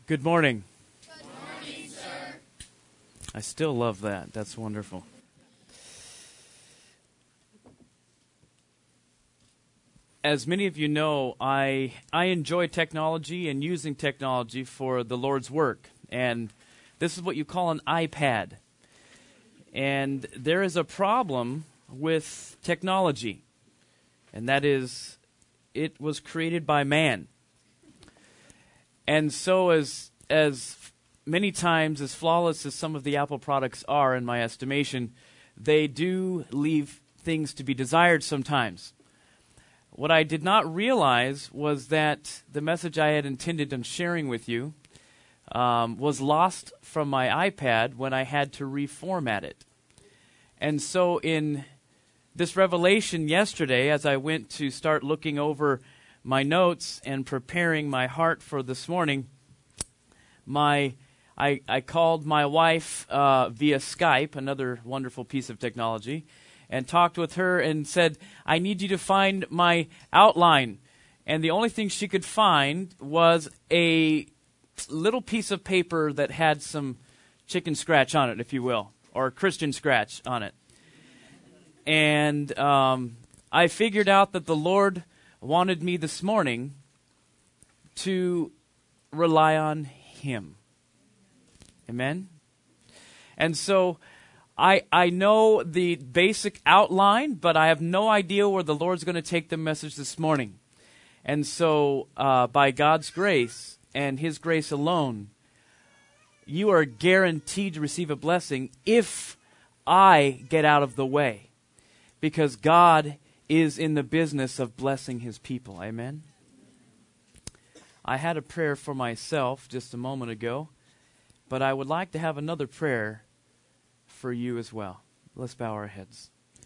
Good morning. Good morning, sir. I still love that. That's wonderful. As many of you know, I enjoy technology and using technology for the Lord's work. And this is what you call an iPad. And there is a problem with technology. And that is, it was created by man. And so as many times, as flawless as some of the Apple products are, in my estimation, they do leave things to be desired sometimes. What I did not realize was that the message I had intended on sharing with you was lost from my iPad when I had to reformat it. And so in this revelation yesterday, as I went to start looking over my notes and preparing my heart for this morning, I called my wife via Skype, another wonderful piece of technology, and talked with her and said, I need you to find my outline. And the only thing she could find was a little piece of paper that had some chicken scratch on it, if you will, or Christian scratch on it. And I figured out that the Lord wanted me this morning to rely on Him. Amen? And so I know the basic outline, but I have no idea where the Lord's going to take the message this morning. And so by God's grace and His grace alone, you are guaranteed to receive a blessing if I get out of the way. Because God is in the business of blessing His people. Amen? I had a prayer for myself just a moment ago, but I would like to have another prayer for you as well. Let's bow our heads.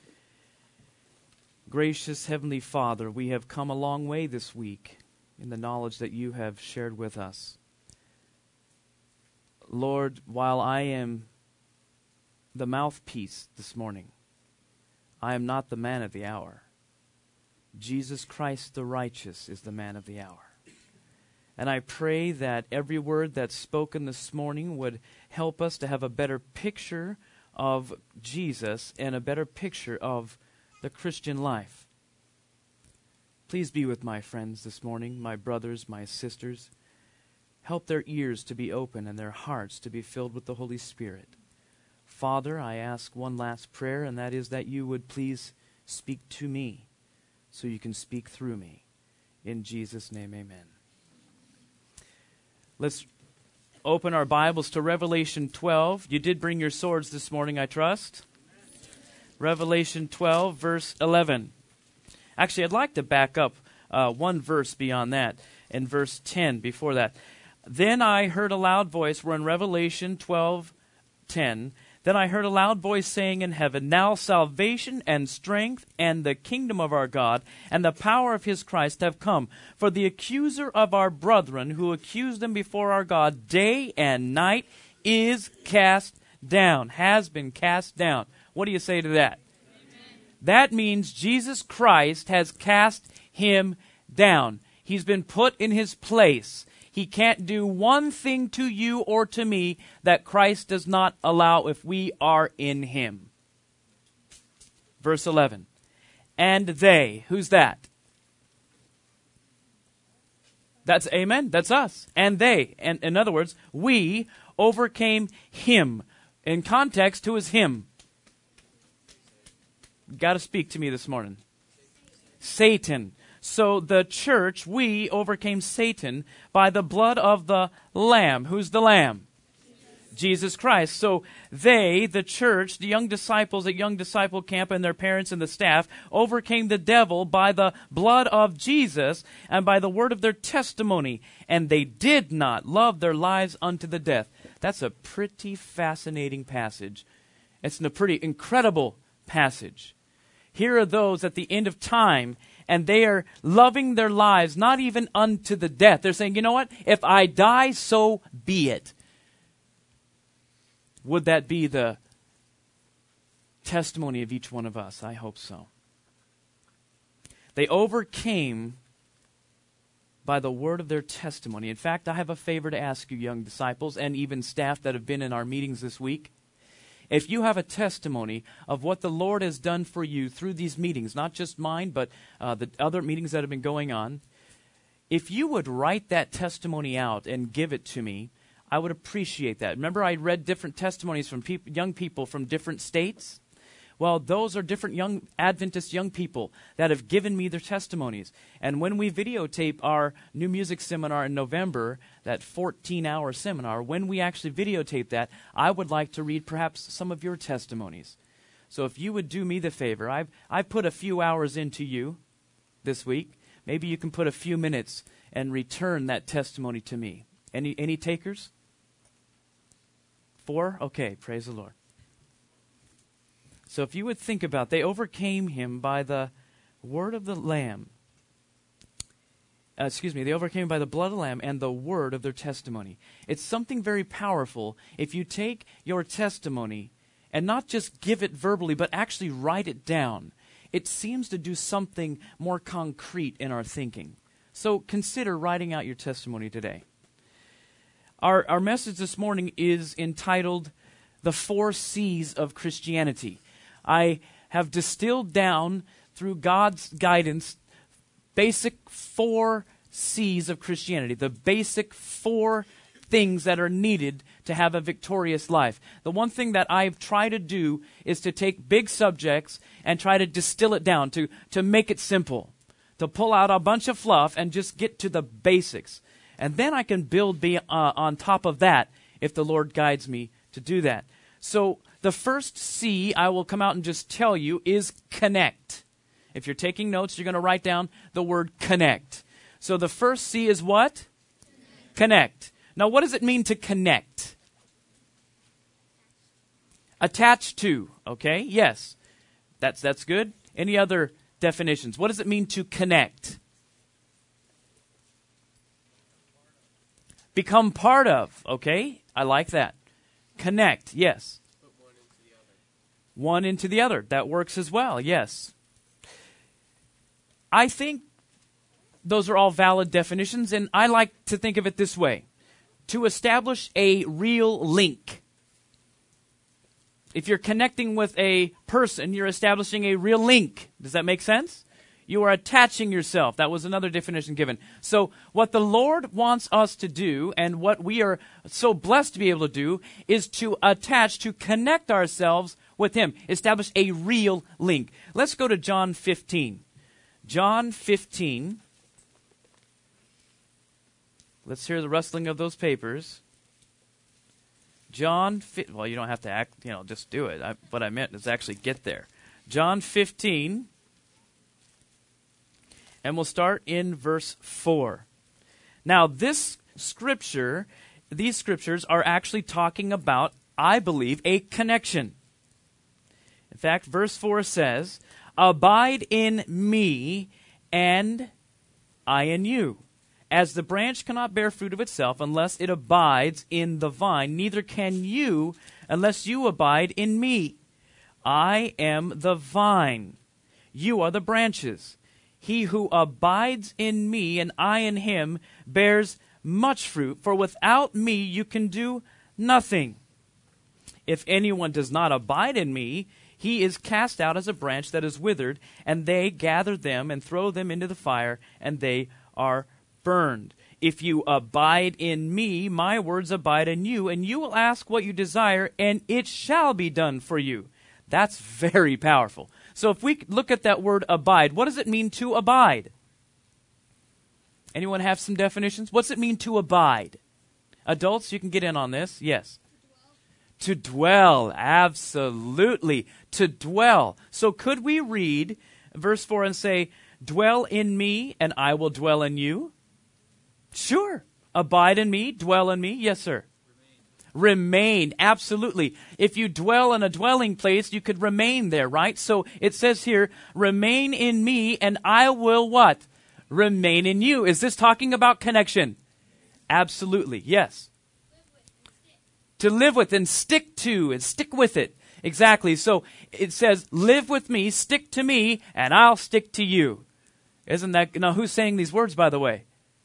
Gracious Heavenly Father, we have come a long way this week in the knowledge that you have shared with us. Lord, while I am the mouthpiece this morning, I am not the man of the hour. Jesus Christ the righteous is the man of the hour. And I pray that every word that's spoken this morning would help us to have a better picture of Jesus and a better picture of the Christian life. Please be with my friends this morning, my brothers, my sisters. Help their ears to be open and their hearts to be filled with the Holy Spirit. Father, I ask one last prayer, and that is that you would please speak to me so you can speak through me. In Jesus' name, amen. Let's open our Bibles to Revelation 12. You did bring your swords this morning, I trust. Revelation 12, verse 11. Actually, I'd like to back up one verse beyond that, in verse 10 before that. Then I heard a loud voice, we're in Revelation 12:10. Then I heard a loud voice saying in heaven, Now salvation and strength and the kingdom of our God and the power of His Christ have come. For the accuser of our brethren, who accused them before our God day and night, is cast down, has been cast down. What do you say to that? Amen. That means Jesus Christ has cast him down. He's been put in his place. He can't do one thing to you or to me that Christ does not allow if we are in Him. Verse 11. And they, who's that? That's amen. That's us. And they, and in other words, we overcame him. In context, who is him? Got to speak to me this morning. Satan. So the church, we overcame Satan by the blood of the Lamb. Who's the Lamb? Jesus Christ. So they, the church, the young disciples at Young Disciple Camp and their parents and the staff, overcame the devil by the blood of Jesus and by the word of their testimony. And they did not love their lives unto the death. That's a pretty fascinating passage. It's a pretty incredible passage. Here are those at the end of time, and they are loving their lives, not even unto the death. They're saying, you know what? If I die, so be it. Would that be the testimony of each one of us? I hope so. They overcame by the word of their testimony. In fact, I have a favor to ask you, young disciples, and even staff that have been in our meetings this week. If you have a testimony of what the Lord has done for you through these meetings, not just mine, but the other meetings that have been going on, if you would write that testimony out and give it to me, I would appreciate that. Remember, I read different testimonies from young people from different states? Well, those are different young Adventist young people that have given me their testimonies. And when we videotape our new music seminar in November, that 14-hour seminar, when we actually videotape that, I would like to read perhaps some of your testimonies. So if you would do me the favor, I've put a few hours into you this week. Maybe you can put a few minutes and return that testimony to me. Any takers? 4? Okay, praise the Lord. So if you would think about, they overcame him by the word of the Lamb. They overcame him by the blood of the Lamb and the word of their testimony. It's something very powerful if you take your testimony and not just give it verbally, but actually write it down. It seems to do something more concrete in our thinking. So consider writing out your testimony today. Our message this morning is entitled, The 4 C's of Christianity. I have distilled down, through God's guidance, basic 4 C's of Christianity, the basic 4 things that are needed to have a victorious life. The one thing that I've tried to do is to take big subjects and try to distill it down, to make it simple, to pull out a bunch of fluff and just get to the basics. And then I can build on top of that if the Lord guides me to do that. So the first C I will come out and just tell you is connect. If you're taking notes, you're going to write down the word connect. So the first C is what? Connect. Now, what does it mean to connect? Attach to, okay? Yes. That's good. Any other definitions? What does it mean to connect? Become part of, okay? I like that. Connect, yes. Put one into the other. That works as well, yes. I think those are all valid definitions, and I like to think of it this way. To establish a real link. If you're connecting with a person, you're establishing a real link. Does that make sense? You are attaching yourself. That was another definition given. So what the Lord wants us to do, and what we are so blessed to be able to do, is to attach, to connect ourselves with Him. Establish a real link. Let's go to John 15. John 15. Let's hear the rustling of those papers. Well, you don't have to act, just do it. What I meant is actually get there. John 15. And we'll start in verse 4. Now, these scriptures are actually talking about, I believe, a connection. In fact, verse 4 says, "Abide in me, and I in you. As the branch cannot bear fruit of itself unless it abides in the vine, neither can you unless you abide in me. I am the vine. You are the branches. He who abides in me and I in him bears much fruit, for without me you can do nothing. If anyone does not abide in me, he is cast out as a branch that is withered, and they gather them and throw them into the fire, and they are burned. If you abide in me, my words abide in you, and you will ask what you desire, and it shall be done for you." That's very powerful. So if we look at that word abide, what does it mean to abide? Anyone have some definitions? What's it mean to abide? Adults, you can get in on this. Yes. To dwell. Absolutely. To dwell. So could we read verse 4 and say, "Dwell in me and I will dwell in you"? Sure. Abide in me, dwell in me. Yes, sir. Remain, absolutely. If you dwell in a dwelling place, you could remain there, right? So it says here, "Remain in me, and I will" what? Remain in you. Is this talking about connection? Absolutely, yes. To live with and stick to and stick with it. Exactly. So it says, live with me, stick to me, and I'll stick to you. Isn't that, now who's saying these words, by the way?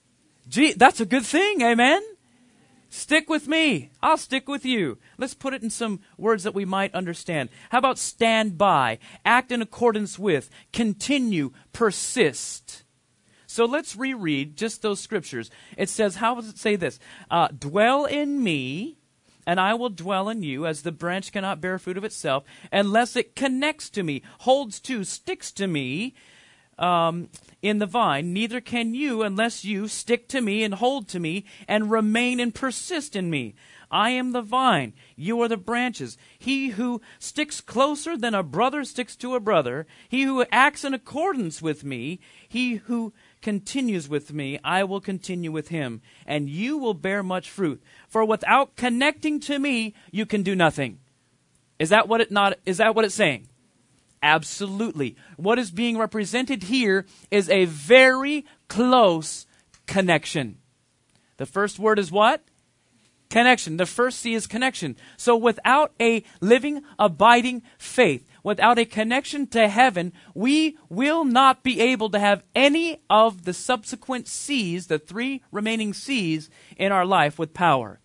Gee, that's a good thing, amen? Stick with me. I'll stick with you. Let's put it in some words that we might understand. How about stand by, act in accordance with, continue, persist? So let's reread just those scriptures. It says, how does it say this? Dwell in me, and I will dwell in you, as the branch cannot bear fruit of itself, unless it connects to me, holds to, sticks to me, in the vine, neither can you unless you stick to me and hold to me and remain and persist in me. I am the vine, you are the branches. He who sticks closer than a brother sticks to a brother, he who acts in accordance with me, he who continues with me, I will continue with him, and you will bear much fruit. For without connecting to me, you can do nothing. Is that what it's saying? Absolutely. What is being represented here is a very close connection. The first word is what? Connection. The first C is connection. So without a living, abiding faith, without a connection to heaven, we will not be able to have any of the subsequent C's, the 3 remaining C's in our life with power.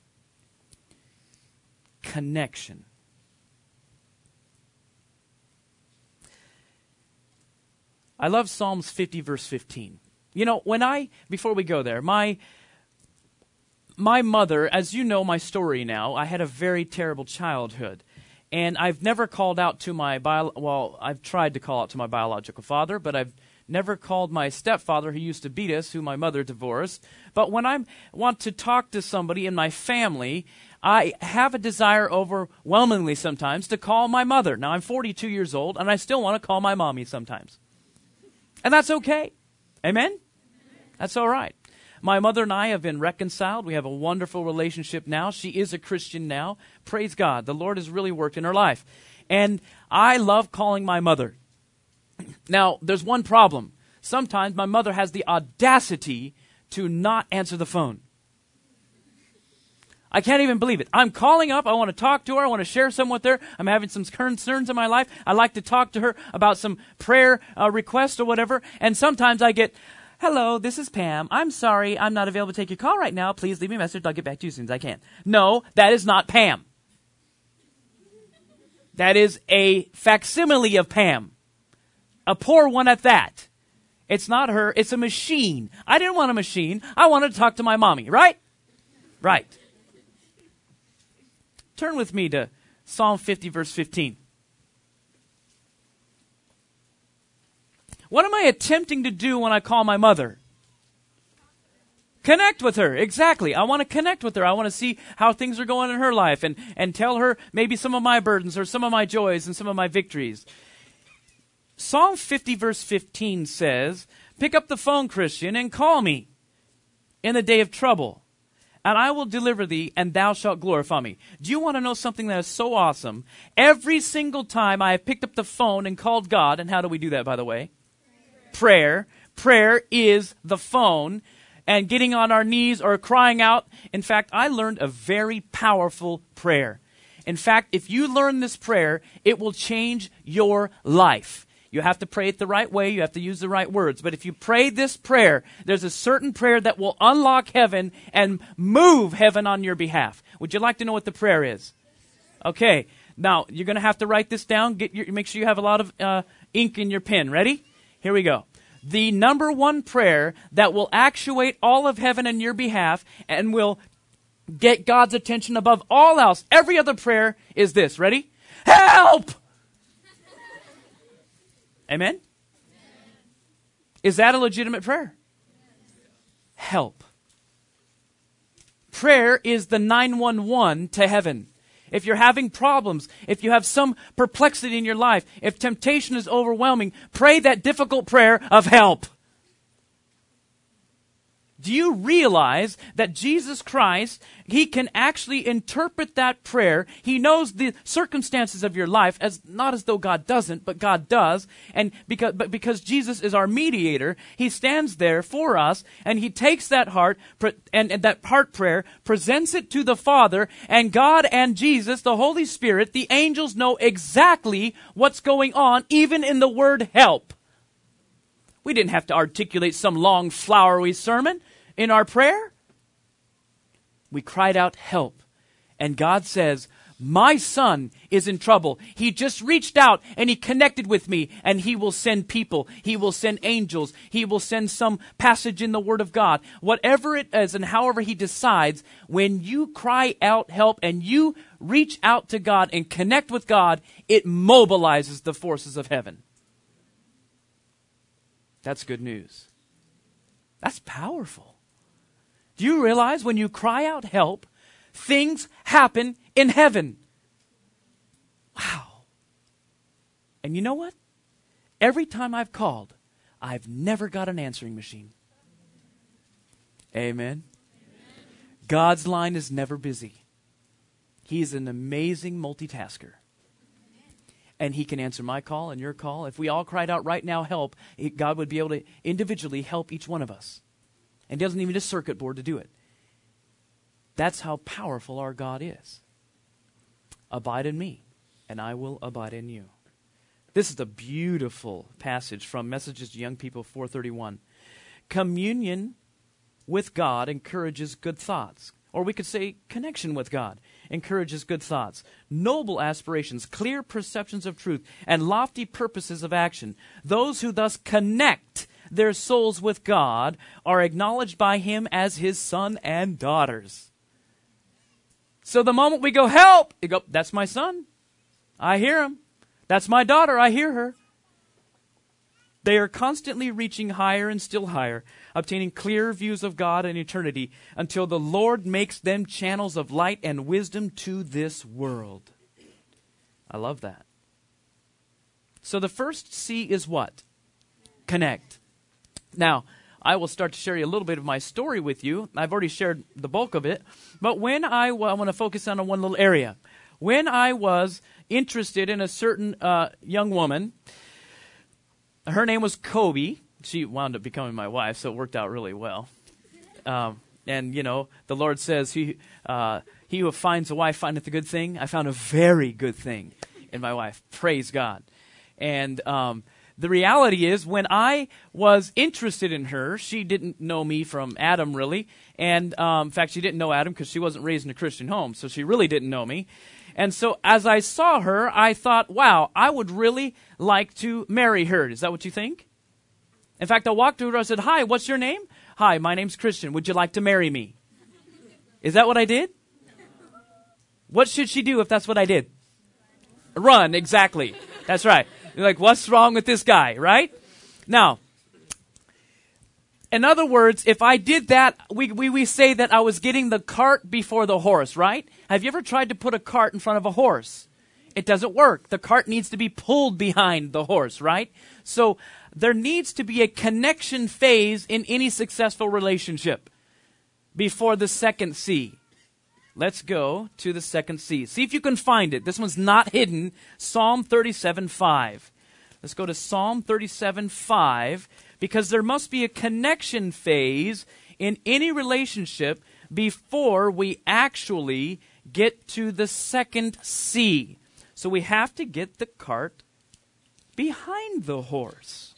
Connection. I love Psalms 50, verse 15. You know, before we go there, my mother, as you know my story now, I had a very terrible childhood. And I've never called out to I've tried to call out to my biological father, but I've never called my stepfather, who used to beat us, who my mother divorced. But when I want to talk to somebody in my family, I have a desire overwhelmingly sometimes to call my mother. Now, I'm 42 years old, and I still want to call my mommy sometimes. And that's okay. Amen? That's all right. My mother and I have been reconciled. We have a wonderful relationship now. She is a Christian now. Praise God. The Lord has really worked in her life. And I love calling my mother. Now, there's one problem. Sometimes my mother has the audacity to not answer the phone. I can't even believe it. I'm calling up. I want to talk to her. I want to share some with her. I'm having some concerns in my life. I like to talk to her about some prayer request or whatever. And sometimes I get, hello, this is Pam. I'm sorry, I'm not available to take your call right now. Please leave me a message. I'll get back to you as soon as I can. No, that is not Pam. That is a facsimile of Pam. A poor one at that. It's not her. It's a machine. I didn't want a machine. I wanted to talk to my mommy, right? Right. Turn with me to Psalm 50, verse 15. What am I attempting to do when I call my mother? Connect with her. Exactly. I want to connect with her. I want to see how things are going in her life and tell her maybe some of my burdens or some of my joys and some of my victories. Psalm 50, verse 15 says, pick up the phone, Christian, and call me in the day of trouble, and I will deliver thee, and thou shalt glorify me. Do you want to know something that is so awesome? Every single time I have picked up the phone and called God, and how do we do that, by the way? Prayer. Prayer is the phone, and getting on our knees or crying out. In fact, I learned a very powerful prayer. In fact, if you learn this prayer, it will change your life. You have to pray it the right way. You have to use the right words. But if you pray this prayer, there's a certain prayer that will unlock heaven and move heaven on your behalf. Would you like to know what the prayer is? Okay. Now, you're going to have to write this down. Make sure you have a lot of ink in your pen. Ready? Here we go. The number one prayer that will actuate all of heaven on your behalf and will get God's attention above all else. Every other prayer is this. Ready? Help! Amen? Is that a legitimate prayer? Help. Prayer is the 911 to heaven. If you're having problems, if you have some perplexity in your life, if temptation is overwhelming, pray that difficult prayer of help. Do you realize that Jesus Christ, He can actually interpret that prayer? He knows the circumstances of your life, not as though God doesn't, but God does. And because Jesus is our mediator, He stands there for us, and He takes that heart and that heart prayer, presents it to the Father, and God and Jesus, the Holy Spirit, the angels know exactly what's going on, even in the word help. We didn't have to articulate some long, flowery sermon. in our prayer? We cried out, help. And God says, my son is in trouble. He just reached out and he connected with me, and he will send people. He will send angels. He will send some passage in the Word of God. Whatever it is and however he decides, when you cry out help and you reach out to God and connect with God, it mobilizes the forces of heaven. That's good news. That's powerful. Do you realize when you cry out help, things happen in heaven? Wow. And you know what? Every time I've called, I've never got an answering machine. Amen. God's line is never busy. He's an amazing multitasker. And he can answer my call and your call. If we all cried out right now, help, God would be able to individually help each one of us. And doesn't even need a circuit board to do it. That's how powerful our God is. Abide in me, and I will abide in you. This is a beautiful passage from Messages to Young People 431. Communion with God encourages good thoughts. Or we could say connection with God encourages good thoughts, noble aspirations, clear perceptions of truth, and lofty purposes of action. Those who thus connect their souls with God are acknowledged by him as his son and daughters. So the moment we go, help, you go, that's my son. I hear him. That's my daughter. I hear her. They are constantly reaching higher and still higher, obtaining clearer views of God and eternity until the Lord makes them channels of light and wisdom to this world. I love that. So the first C is what? Connect. Now, I will start to share a little bit of my story with you. I've already shared the bulk of it. But when I want to focus on one little area. When I was interested in a certain young woman, her name was Kobe. She wound up becoming my wife, so it worked out really well. And, you know, the Lord says, he who finds a wife findeth a good thing. I found a very good thing in my wife. Praise God. And the reality is, when I was interested in her, she didn't know me from Adam, really. And in fact, she didn't know Adam because she wasn't raised in a Christian home, so she really didn't know me. And so as I saw her, I thought, wow, I would really like to marry her. Is that what you think? In fact, I walked to her, I said, hi, what's your name? Hi, my name's Christian. Would you like to marry me? Is that what I did? What should she do if that's what I did? Run, exactly. That's right. You're like, what's wrong with this guy, right? Now, in other words, if I did that, we say that I was getting the cart before the horse, right? Have you ever tried to put a cart in front of a horse? It doesn't work. The cart needs to be pulled behind the horse, right? So there needs to be a connection phase in any successful relationship before the second C. Let's go to the second C. See if you can find it. This one's not hidden. Psalm 37:5. Let's go to Psalm 37:5, because there must be a connection phase in any relationship before we actually get to the second C. So we have to get the cart behind the horse.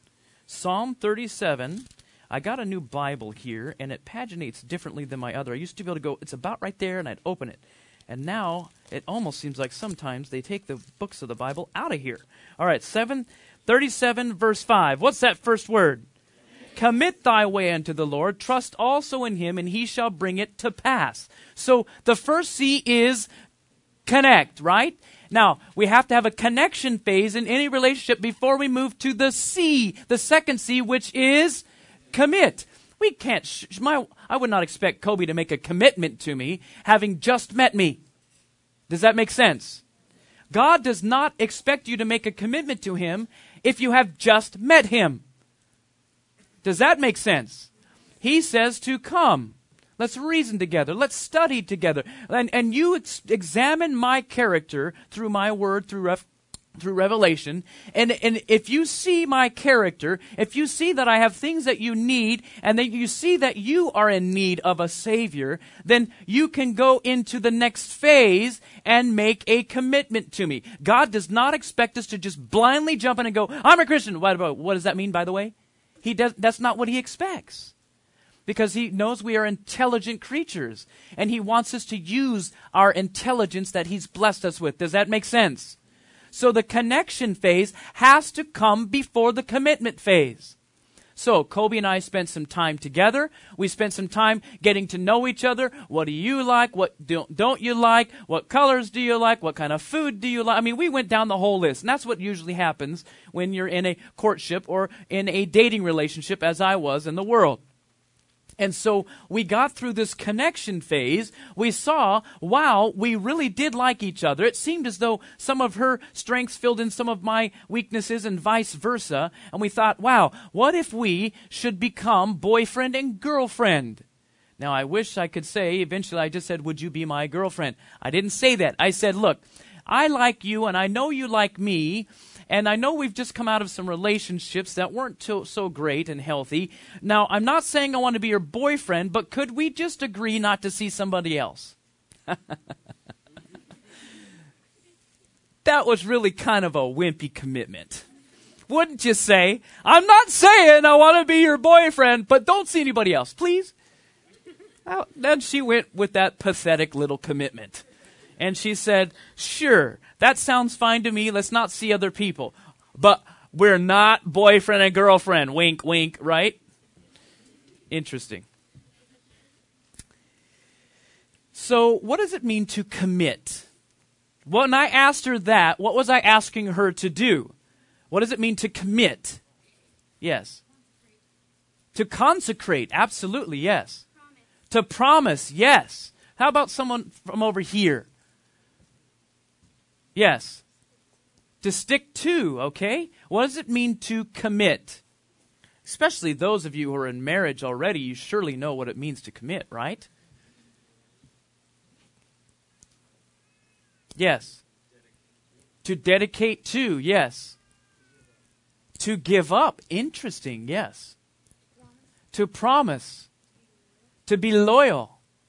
Psalm 37. I got a new Bible here, and it paginates differently than my other. I used to be able to go, it's about right there, and I'd open it. And now, it almost seems like sometimes they take the books of the Bible out of here. All right, 37 verse 5. What's that first word? Commit thy way unto the Lord. Trust also in him, and he shall bring it to pass. So the first C is connect, right? Now, we have to have a connection phase in any relationship before we move to the C, the second C, which is commit. We can't, I would not expect Kobe to make a commitment to me having just met me. Does that make sense? God does not expect you to make a commitment to him if you have just met him. Does that make sense? He says to come. Let's reason together. Let's study together. And you examine my character through my word, through revelation. And if you see my character, if you see that I have things that you need, and that you see that you are in need of a Savior, then you can go into the next phase and make a commitment to me. God does not expect us to just blindly jump in and go, I'm a Christian. What does that mean, by the way? That's not what he expects. because He knows we are intelligent creatures, and He wants us to use our intelligence that He's blessed us with. Does that make sense? So the connection phase has to come before the commitment phase. So Kobe and I spent some time together. We spent some time getting to know each other. What do you like? What don't you like? What colors do you like? What kind of food do you like? I mean, we went down the whole list. And that's what usually happens when you're in a courtship or in a dating relationship, as I was in the world. And so we got through this connection phase. We saw, wow, we really did like each other. It seemed as though some of her strengths filled in some of my weaknesses and vice versa. And we thought, wow, what if we should become boyfriend and girlfriend? Now, I wish I could say, eventually I just said, would you be my girlfriend? I didn't say that. I said, look, I like you and I know you like me. And I know we've just come out of some relationships that weren't so great and healthy. Now, I'm not saying I want to be your boyfriend, but could we just agree not to see somebody else? That was really kind of a wimpy commitment. Wouldn't you say, I'm not saying I want to be your boyfriend, but don't see anybody else, please? Well, then she went with that pathetic little commitment. And she said, sure, that sounds fine to me. Let's not see other people. But we're not boyfriend and girlfriend. Wink, wink, right? Interesting. So what does it mean to commit? When I asked her that, what was I asking her to do? What does it mean to commit? Yes. To consecrate. Absolutely, yes. To promise. Yes. How about someone from over here? Yes. To stick to, okay? What does it mean to commit? Especially those of you who are in marriage already, you surely know what it means to commit, right? Yes. To dedicate to, yes. To give up, interesting, yes. To promise. To be loyal.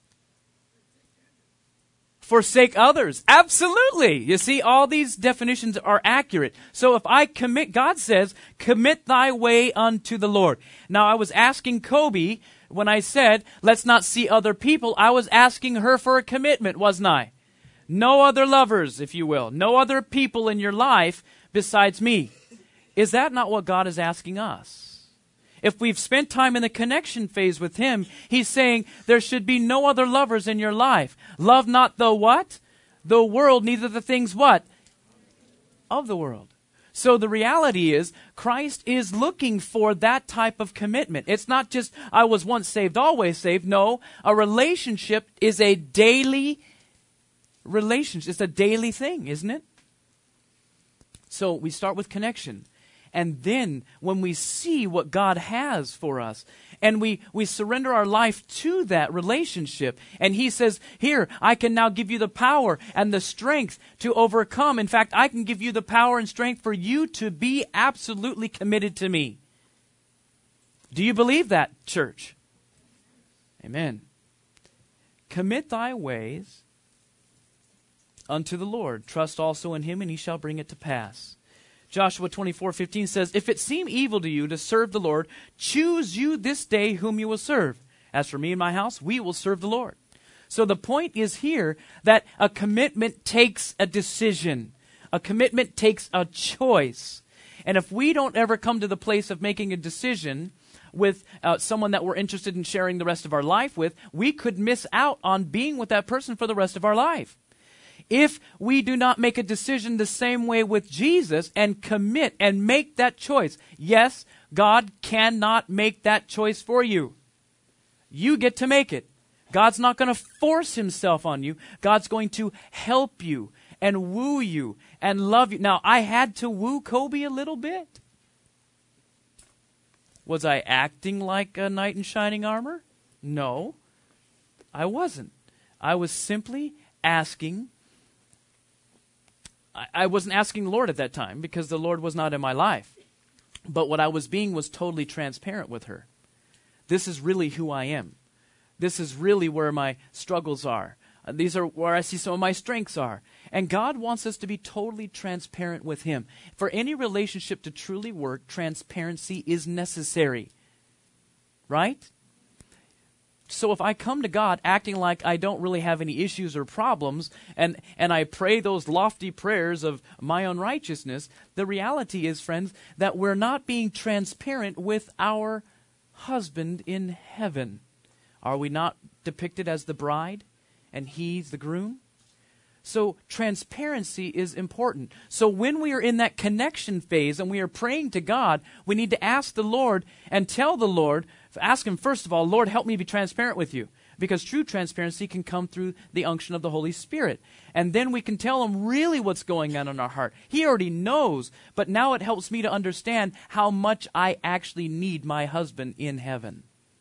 Forsake others. Absolutely. You see, all these definitions are accurate. So if I commit, God says, commit thy way unto the Lord. Now, I was asking Kobe, when I said, let's not see other people, I was asking her for a commitment, wasn't I? No other lovers, if you will. No other people in your life besides me. Is that not what God is asking us? If we've spent time in the connection phase with Him, He's saying there should be no other lovers in your life. Love not the what? The world, neither the things what? Of the world. So the reality is, Christ is looking for that type of commitment. It's not just, I was once saved, always saved. No, a relationship is a daily relationship. It's a daily thing, isn't it? So we start with connection. And then when we see what God has for us and we surrender our life to that relationship and He says, here, I can now give you the power and the strength to overcome. In fact, I can give you the power and strength for you to be absolutely committed to me. Do you believe that, church? Amen. Commit thy ways unto the Lord. Trust also in Him and He shall bring it to pass. Joshua 24:15 says, if it seem evil to you to serve the Lord, choose you this day whom you will serve. As for me and my house, we will serve the Lord. So the point is here that a commitment takes a decision. A commitment takes a choice. And if we don't ever come to the place of making a decision with someone that we're interested in sharing the rest of our life with, we could miss out on being with that person for the rest of our life. If we do not make a decision the same way with Jesus and commit and make that choice, yes, God cannot make that choice for you. You get to make it. God's not going to force Himself on you. God's going to help you and woo you and love you. Now, I had to woo Kobe a little bit. Was I acting like a knight in shining armor? No, I wasn't. I was simply asking. I wasn't asking the Lord at that time because the Lord was not in my life. But what I was being was totally transparent with her. This is really who I am. This is really where my struggles are. These are where I see some of my strengths are. And God wants us to be totally transparent with Him. For any relationship to truly work, transparency is necessary. Right? So if I come to God acting like I don't really have any issues or problems, and I pray those lofty prayers of my own righteousness, the reality is, friends, that we're not being transparent with our husband in heaven. Are we not depicted as the bride and he's the groom? So transparency is important. So when we are in that connection phase and we are praying to God, we need to ask the Lord and tell the Lord, ask Him first of all, Lord, help me be transparent with you. Because true transparency can come through the unction of the Holy Spirit. And then we can tell Him really what's going on in our heart. He already knows, but now it helps me to understand how much I actually need my husband in heaven.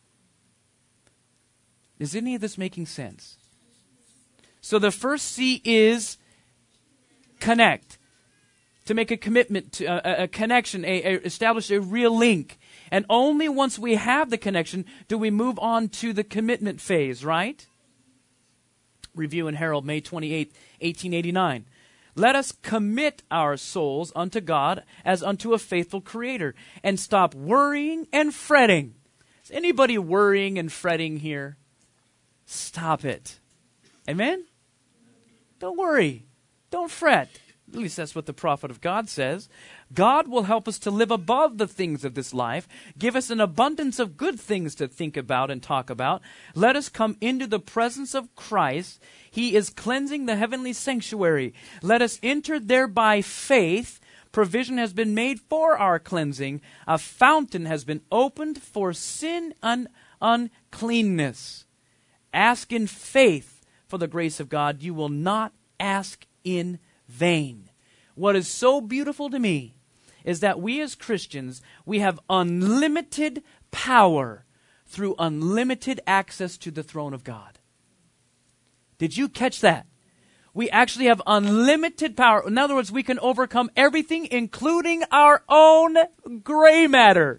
Is any of this making sense? So the first C is connect. To make a commitment, to a connection, establish a real link. And only once we have the connection do we move on to the commitment phase, right? Review and Herald, May 28, 1889. Let us commit our souls unto God as unto a faithful Creator, and stop worrying and fretting. Is anybody worrying and fretting here? Stop it. Amen? Don't worry. Don't fret. At least that's what the prophet of God says. God will help us to live above the things of this life, give us an abundance of good things to think about and talk about. Let us come into the presence of Christ. He is cleansing the heavenly sanctuary. Let us enter there by faith. Provision has been made for our cleansing. A fountain has been opened for sin and uncleanness. Ask in faith for the grace of God. You will not ask in vain. What is so beautiful to me is that we as Christians, we have unlimited power through unlimited access to the throne of God. Did you catch that? We actually have unlimited power. In other words, we can overcome everything, including our own gray matter.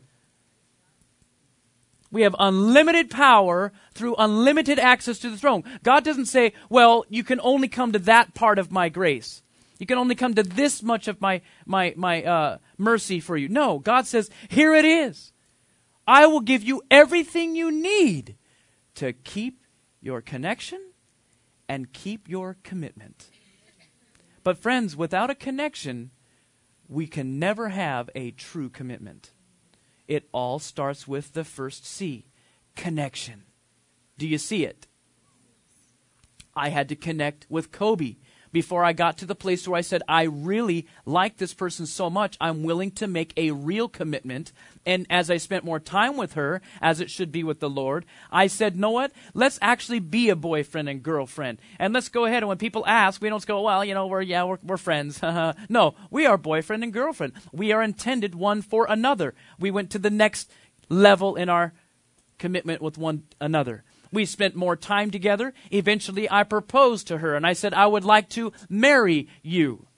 We have unlimited power through unlimited access to the throne. God doesn't say, well, you can only come to that part of my grace. You can only come to this much of my mercy for you. No, God says, here it is. I will give you everything you need to keep your connection and keep your commitment. But friends, without a connection, we can never have a true commitment. It all starts with the first C, connection. Do you see it? I had to connect with Kobe before I got to the place where I said, I really like this person so much, I'm willing to make a real commitment. And as I spent more time with her, as it should be with the Lord, I said, know what? Let's actually be a boyfriend and girlfriend. And let's go ahead, and when people ask, we don't go, well, we're friends. No, we are boyfriend and girlfriend. We are intended one for another. We went to the next level in our commitment with one another. We spent more time together. Eventually, I proposed to her, and I said, I would like to marry you.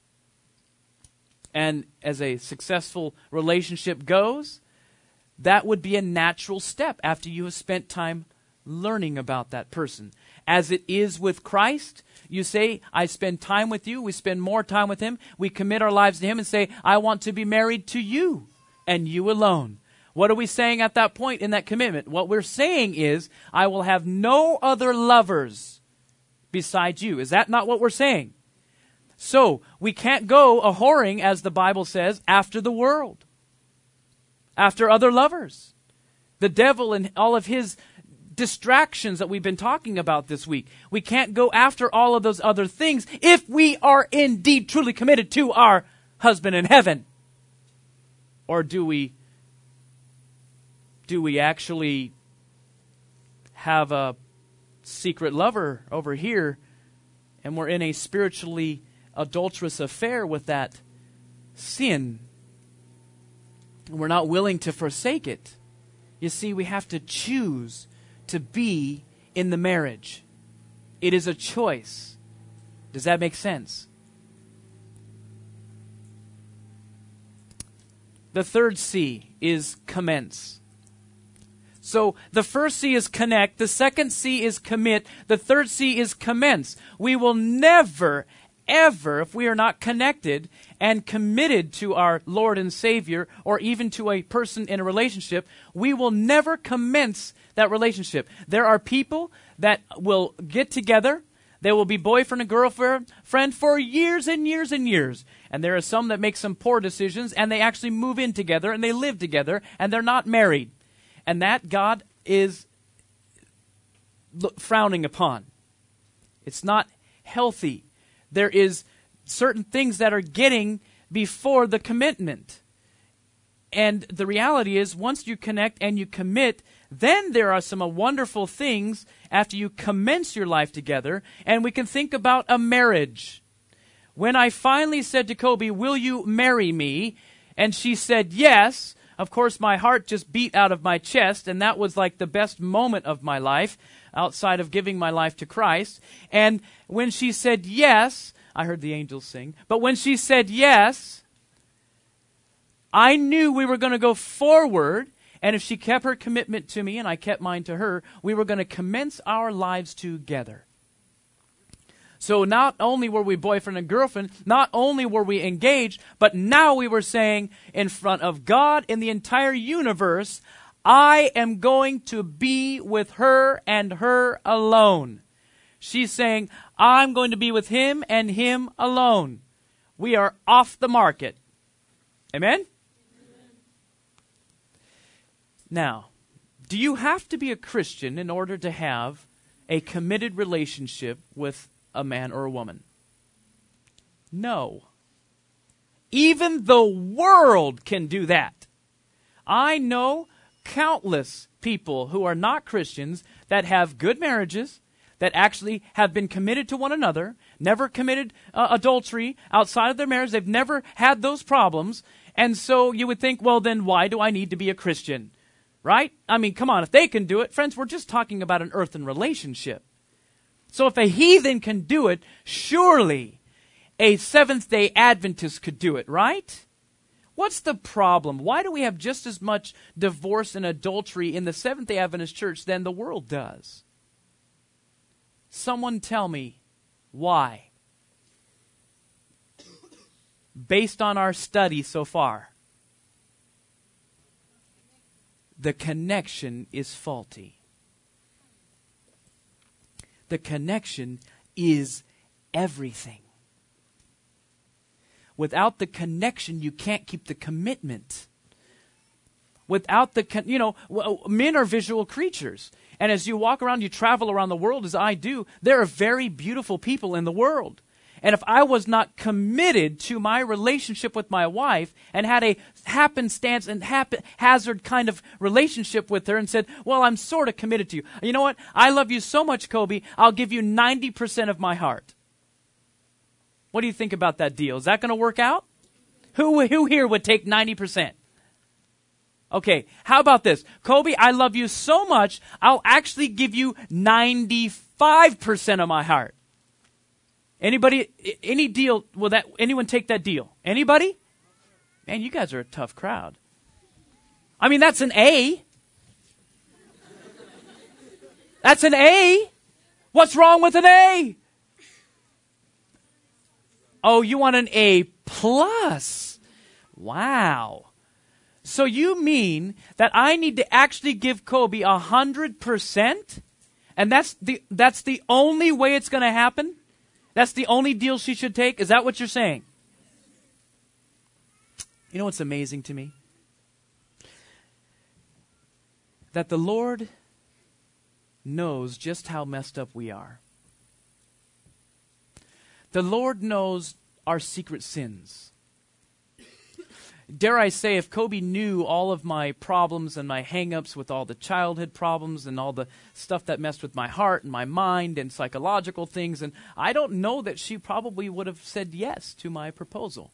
And as a successful relationship goes, that would be a natural step after you have spent time learning about that person. As it is with Christ, you say, I spend time with you. We spend more time with Him. We commit our lives to Him and say, I want to be married to you and you alone. What are we saying at that point in that commitment? What we're saying is, I will have no other lovers besides you. Is that not what we're saying? So, we can't go a-whoring, as the Bible says, after the world, after other lovers. The devil and all of his distractions that we've been talking about this week. We can't go after all of those other things if we are indeed truly committed to our husband in heaven. Or do we actually have a secret lover over here, and we're in a spiritually adulterous affair with that sin? We're not willing to forsake it. You see, we have to choose to be in the marriage. It is a choice. Does that make sense? The third C is commence. So the first C is connect, the second C is commit, the third C is commence. We will never, ever, if we are not connected and committed to our Lord and Savior, or even to a person in a relationship, we will never commence that relationship. There are people that will get together. They will be boyfriend and girlfriend for years and years and years. And there are some that make some poor decisions, and they actually move in together, and they live together, and they're not married. And that God is frowning upon. It's not healthy. There is certain things that are getting before the commitment. And the reality is, once you connect and you commit, then there are some wonderful things after you commence your life together. And we can think about a marriage. When I finally said to Kobe, "Will you marry me?" and she said yes, of course my heart just beat out of my chest, and that was like the best moment of my life outside of giving my life to Christ. And when she said yes, I heard the angels sing, but when she said yes, I knew we were going to go forward, and if she kept her commitment to me and I kept mine to her, we were going to commence our lives together. So not only were we boyfriend and girlfriend, not only were we engaged, but now we were saying in front of God in the entire universe, I am going to be with her and her alone. She's saying, I'm going to be with him and him alone. We are off the market. Amen? Now, do you have to be a Christian in order to have a committed relationship with a man or a woman? No. Even the world can do that. I know countless people who are not Christians that have good marriages, that actually have been committed to one another, never committed adultery outside of their marriage. They've never had those problems. And so you would think, well, then why do I need to be a Christian? Right? I mean, come on, if they can do it. Friends, we're just talking about an earthen relationship. So if a heathen can do it, surely a Seventh-day Adventist could do it, right? What's the problem? Why do we have just as much divorce and adultery in the Seventh-day Adventist church than the world does? Someone tell me why. Based on our study so far, the connection is faulty. The connection is everything. Without the connection, you can't keep the commitment. Without the, men are visual creatures. And as you walk around, you travel around the world as I do, there are very beautiful people in the world. And if I was not committed to my relationship with my wife and had a happenstance and haphazard kind of relationship with her and said, well, I'm sort of committed to you. You know what? I love you so much, Kobe. I'll give you 90% of my heart. What do you think about that deal? Is that going to work out? Who here would take 90%? Okay, how about this? Kobe, I love you so much, I'll actually give you 95% of my heart. Anybody, any deal, anyone take that deal? Anybody? Man, you guys are a tough crowd. I mean, that's an A. That's an A. What's wrong with an A? Oh, you want an A plus. Wow. So you mean that I need to actually give Kobe 100%? And that's the only way it's going to happen? That's the only deal she should take? Is that what you're saying? You know what's amazing to me? That the Lord knows just how messed up we are. The Lord knows our secret sins. Dare I say, if Kobe knew all of my problems and my hang-ups with all the childhood problems and all the stuff that messed with my heart and my mind and psychological things, and I don't know that she probably would have said yes to my proposal.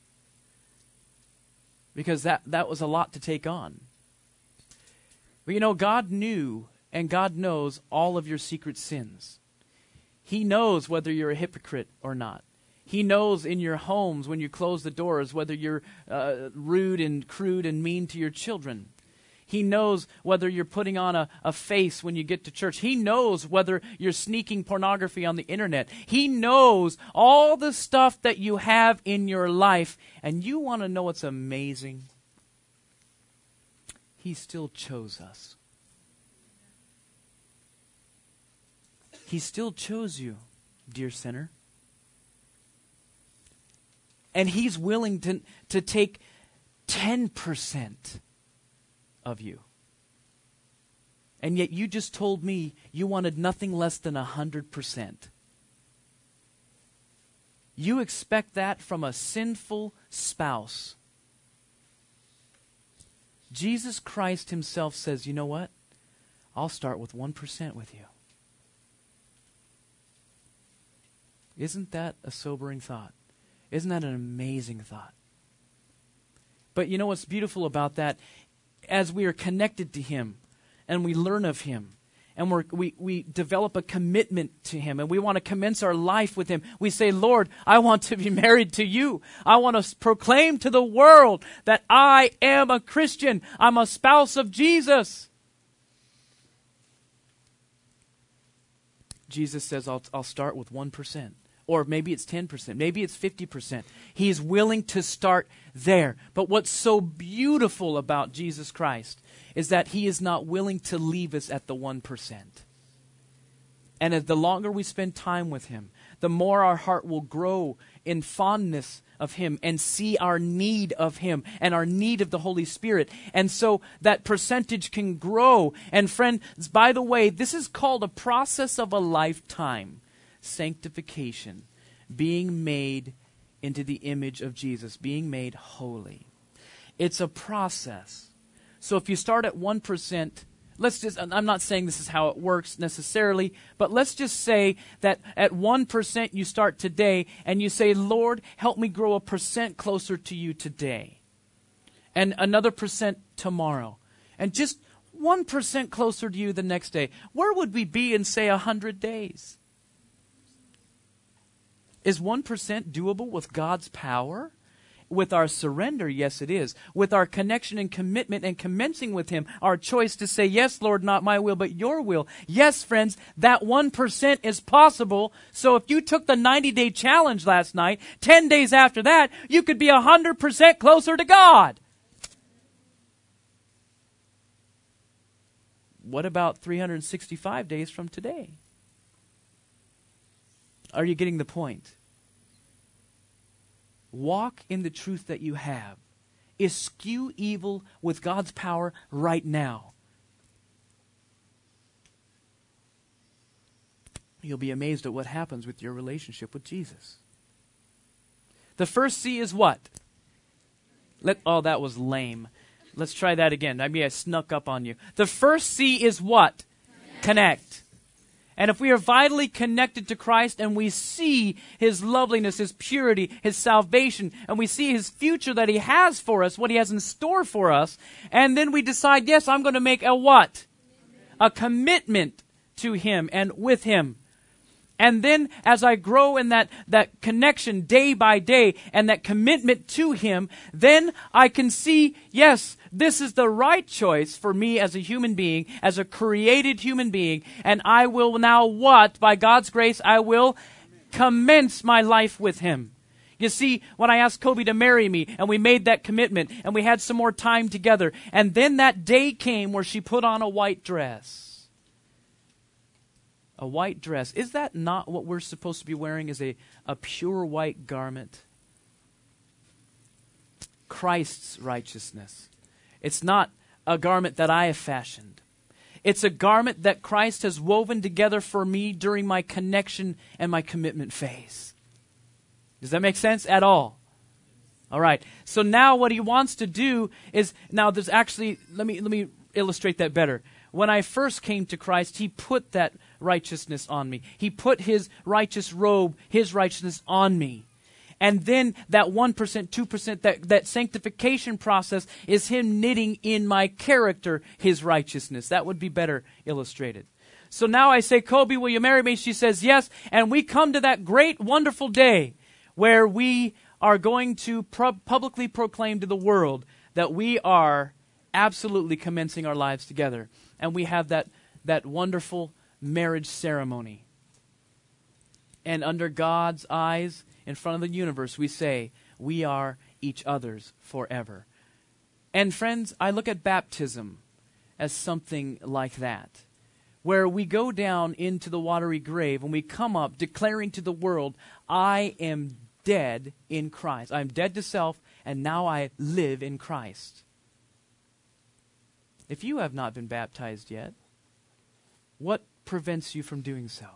Because that was a lot to take on. But God knew and God knows all of your secret sins. He knows whether you're a hypocrite or not. He knows in your homes when you close the doors whether you're rude and crude and mean to your children. He knows whether you're putting on a face when you get to church. He knows whether you're sneaking pornography on the internet. He knows all the stuff that you have in your life. And you want to know what's amazing? He still chose us. He still chose you, dear sinner. And He's willing to take 10% of you. And yet you just told me you wanted nothing less than 100%. You expect that from a sinful spouse. Jesus Christ Himself says, you know what? I'll start with 1% with you. Isn't that a sobering thought? Isn't that an amazing thought? But you know what's beautiful about that? As we are connected to Him and we learn of Him and we develop a commitment to Him and we want to commence our life with Him, we say, Lord, I want to be married to You. I want to proclaim to the world that I am a Christian. I'm a spouse of Jesus. Jesus says, I'll start with 1%. Or maybe it's 10%. Maybe it's 50%. He's willing to start there. But what's so beautiful about Jesus Christ is that He is not willing to leave us at the 1%. And as the longer we spend time with Him, the more our heart will grow in fondness of Him and see our need of Him and our need of the Holy Spirit. And so that percentage can grow. And friends, by the way, this is called a process of a lifetime. Sanctification, being made into the image of Jesus, being made holy. It's a process. So if you start at 1%, I'm not saying this is how it works necessarily, but let's just say that at 1% you start today and you say, Lord, help me grow 1% closer to You today. And another % tomorrow. And just 1% closer to You the next day. Where would we be in, say, 100 days? Is 1% doable with God's power? With our surrender, yes it is. With our connection and commitment and commencing with Him, our choice to say, yes, Lord, not my will, but Your will. Yes, friends, that 1% is possible. So if you took the 90-day challenge last night, 10 days after that, you could be 100% closer to God. What about 365 days from today? Are you getting the point? Walk in the truth that you have. Eschew evil with God's power right now. You'll be amazed at what happens with your relationship with Jesus. The first C is what? Oh, that was lame. Let's try that again. Maybe I snuck up on you. The first C is what? Connect. And if we are vitally connected to Christ and we see His loveliness, His purity, His salvation, and we see His future that He has for us, what He has in store for us, and then we decide, yes, I'm going to make a what? A commitment to Him and with Him. And then as I grow in that connection day by day and that commitment to Him, then I can see, yes, this is the right choice for me as a human being, as a created human being. And I will now what? By God's grace, I will commence my life with Him. You see, when I asked Kobe to marry me and we made that commitment and we had some more time together, and then that day came where she put on a white dress. A white dress. Is that not what we're supposed to be wearing, is a pure white garment? Christ's righteousness. It's not a garment that I have fashioned. It's a garment that Christ has woven together for me during my connection and my commitment phase. Does that make sense at all? All right. So now what He wants to do is, now there's actually, let me illustrate that better. When I first came to Christ, He put that righteousness on me. He put His righteous robe, His righteousness on me. And then that 1%, 2%, that sanctification process is Him knitting in my character His righteousness. That would be better illustrated. So now I say, Kobe, will you marry me? She says yes. And we come to that great, wonderful day where we are going to publicly proclaim to the world that we are absolutely commencing our lives together. And we have that wonderful marriage ceremony. And under God's eyes, in front of the universe, we say, we are each other's forever. And friends, I look at baptism as something like that, where we go down into the watery grave and we come up declaring to the world, I am dead in Christ. I am dead to self, and now I live in Christ. If you have not been baptized yet, what prevents you from doing so?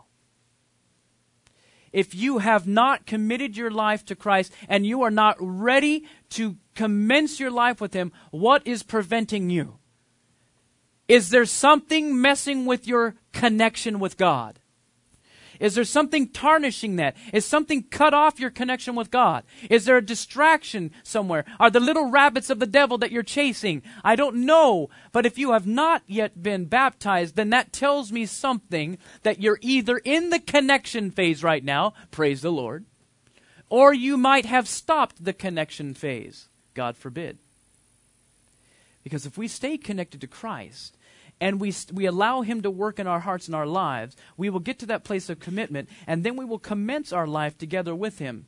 If you have not committed your life to Christ and you are not ready to commence your life with Him, what is preventing you? Is there something messing with your connection with God? Is there something tarnishing that? Is something cut off your connection with God? Is there a distraction somewhere? Are the little rabbits of the devil that you're chasing? I don't know. But if you have not yet been baptized, then that tells me something, that you're either in the connection phase right now, praise the Lord, or you might have stopped the connection phase. God forbid. Because if we stay connected to Christ, and we allow Him to work in our hearts and our lives, we will get to that place of commitment, and then we will commence our life together with Him.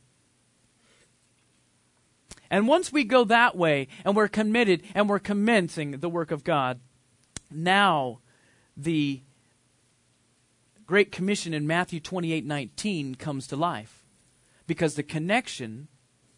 And once we go that way, and we're committed, and we're commencing the work of God, now the Great Commission in Matthew 28:19 comes to life. Because the connection,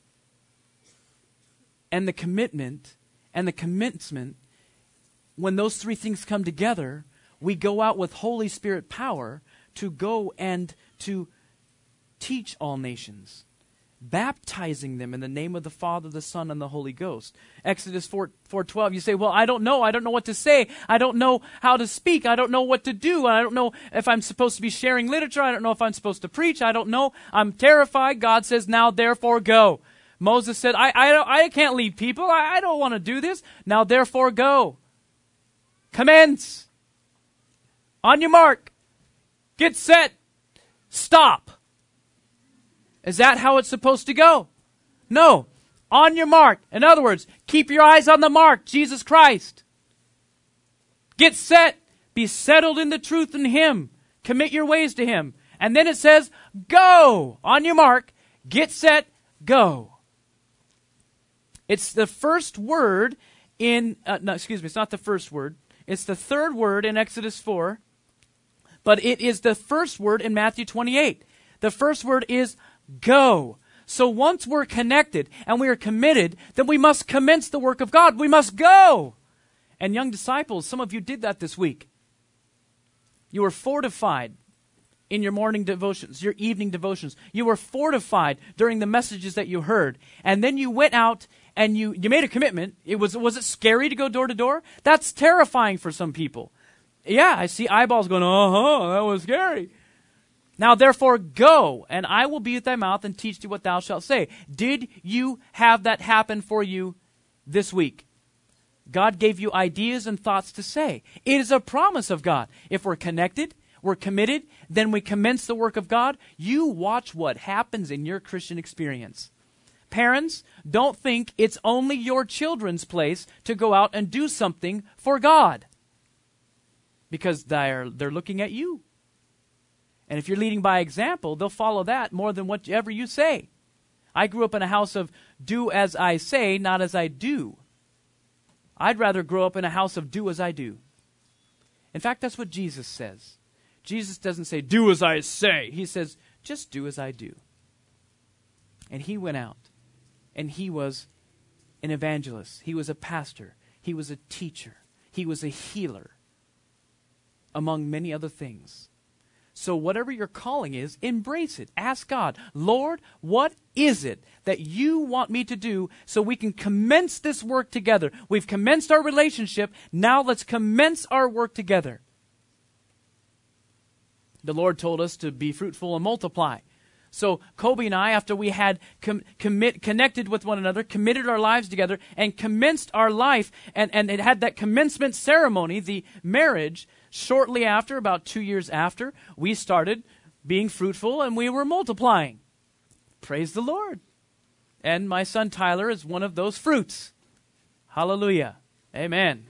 and the commitment, and the commencement, when those three things come together, we go out with Holy Spirit power to go and to teach all nations, baptizing them in the name of the Father, the Son, and the Holy Ghost. Exodus 4:12, you say, well, I don't know what to say. I don't know how to speak. I don't know what to do. I don't know if I'm supposed to be sharing literature. I don't know if I'm supposed to preach. I don't know. I'm terrified. God says, now therefore go. Moses said, I can't lead people. I don't want to do this. Now therefore go. Commence. On your mark. Get set. Stop. Is that how it's supposed to go? No. On your mark. In other words, keep your eyes on the mark, Jesus Christ. Get set. Be settled in the truth in Him. Commit your ways to Him. And then it says, go. On your mark. Get set. Go. It's the first word in, it's not the first word. It's the third word in Exodus 4, but it is the first word in Matthew 28. The first word is go. So once we're connected and we are committed, then we must commence the work of God. We must go. And young disciples, some of you did that this week. You were fortified in your morning devotions, your evening devotions. You were fortified during the messages that you heard. And then you went out and you made a commitment. Was it scary to go door to door? That's terrifying for some people. Yeah, I see eyeballs going, that was scary. Now therefore go, and I will be at thy mouth and teach thee what thou shalt say. Did you have that happen for you this week? God gave you ideas and thoughts to say. It is a promise of God. If we're connected, we're committed, then we commence the work of God. You watch what happens in your Christian experience. Parents, don't think it's only your children's place to go out and do something for God, because they're looking at you. And if you're leading by example, they'll follow that more than whatever you say. I grew up in a house of do as I say, not as I do. I'd rather grow up in a house of do as I do. In fact, that's what Jesus says. Jesus doesn't say, do as I say. He says, just do as I do. And He went out, and He was an evangelist. He was a pastor. He was a teacher. He was a healer, among many other things. So whatever your calling is, embrace it. Ask God, Lord, what is it that you want me to do so we can commence this work together? We've commenced our relationship. Now let's commence our work together. The Lord told us to be fruitful and multiply. So Kobe and I, after we had connected with one another, committed our lives together, and commenced our life, and it had that commencement ceremony, the marriage, shortly after, about 2 years after, we started being fruitful and we were multiplying. Praise the Lord. And my son Tyler is one of those fruits. Hallelujah. Amen.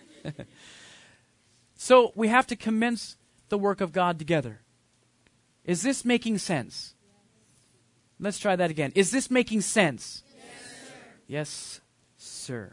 So we have to commence the work of God together. Is this making sense? Let's try that again. Is this making sense? Yes, sir.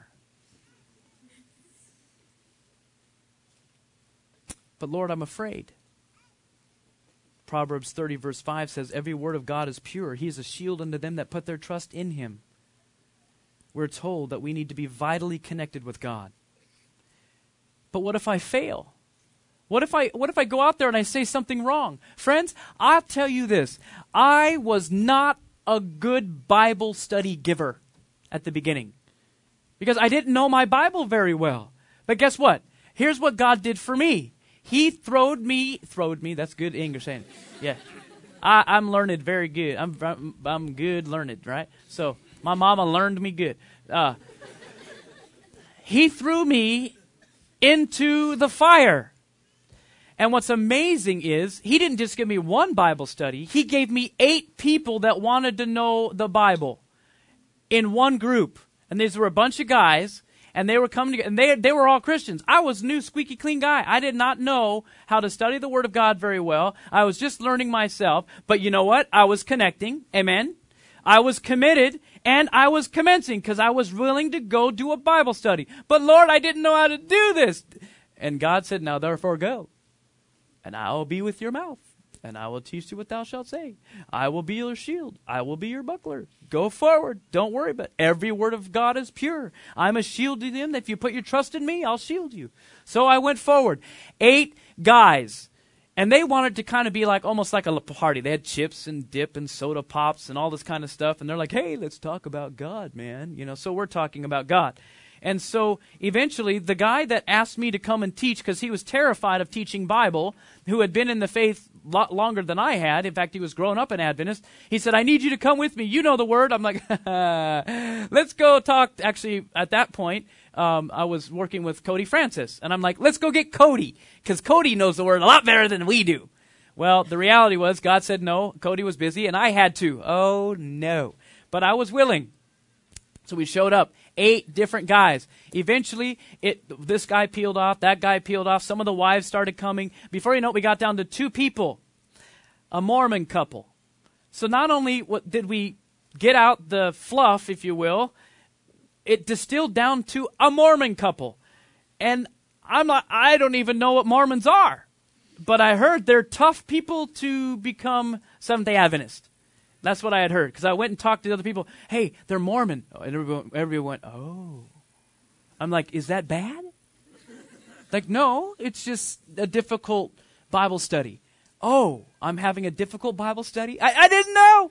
But Lord, I'm afraid. Proverbs 30 verse 5 says, every word of God is pure. He is a shield unto them that put their trust in him. We're told that we need to be vitally connected with God. But what if I fail? What if I go out there and I say something wrong? Friends, I'll tell you this. I was not a good Bible study giver at the beginning because I didn't know my Bible very well. But guess what? Here's what God did for me. He throwed me, that's good English, ain't it? Yeah. I'm learned very good. I'm good learned, right? So my mama learned me good. He threw me into the fire. And what's amazing is he didn't just give me one Bible study. He gave me 8 people that wanted to know the Bible in one group. And these were a bunch of guys, and they were coming together, and they were all Christians. I was a new, squeaky clean guy. I did not know how to study the Word of God very well. I was just learning myself. But you know what? I was connecting. Amen? I was committed, and I was commencing because I was willing to go do a Bible study. But Lord, I didn't know how to do this. And God said, now therefore go. And I will be with your mouth, and I will teach you what thou shalt say. I will be your shield. I will be your buckler. Go forward. Don't worry about it. Every word of God is pure. I'm a shield to them. If you put your trust in me, I'll shield you. So I went forward. 8 guys, and they wanted to kind of be like almost like a party. They had chips and dip and soda pops and all this kind of stuff, and they're like, hey, let's talk about God, man. So we're talking about God. And so eventually the guy that asked me to come and teach, because he was terrified of teaching Bible, who had been in the faith longer than I had, in fact, he was growing up an Adventist, he said, I need you to come with me. You know the Word. I'm like, let's go talk. Actually, at that point, I was working with Cody Francis. And I'm like, let's go get Cody, because Cody knows the Word a lot better than we do. Well, the reality was God said no. Cody was busy, and I had to. Oh, no. But I was willing. So we showed up. 8 different guys. Eventually, this guy peeled off, that guy peeled off. Some of the wives started coming. Before you know it, we got down to 2 people, a Mormon couple. So not only did we get out the fluff, if you will, it distilled down to a Mormon couple. And I don't even know what Mormons are, but I heard they're tough people to become Seventh-day Adventist. That's what I had heard, because I went and talked to other people. Hey, they're Mormon. And everyone went, oh. I'm like, is that bad? Like, no, it's just a difficult Bible study. Oh, I'm having a difficult Bible study? I didn't know.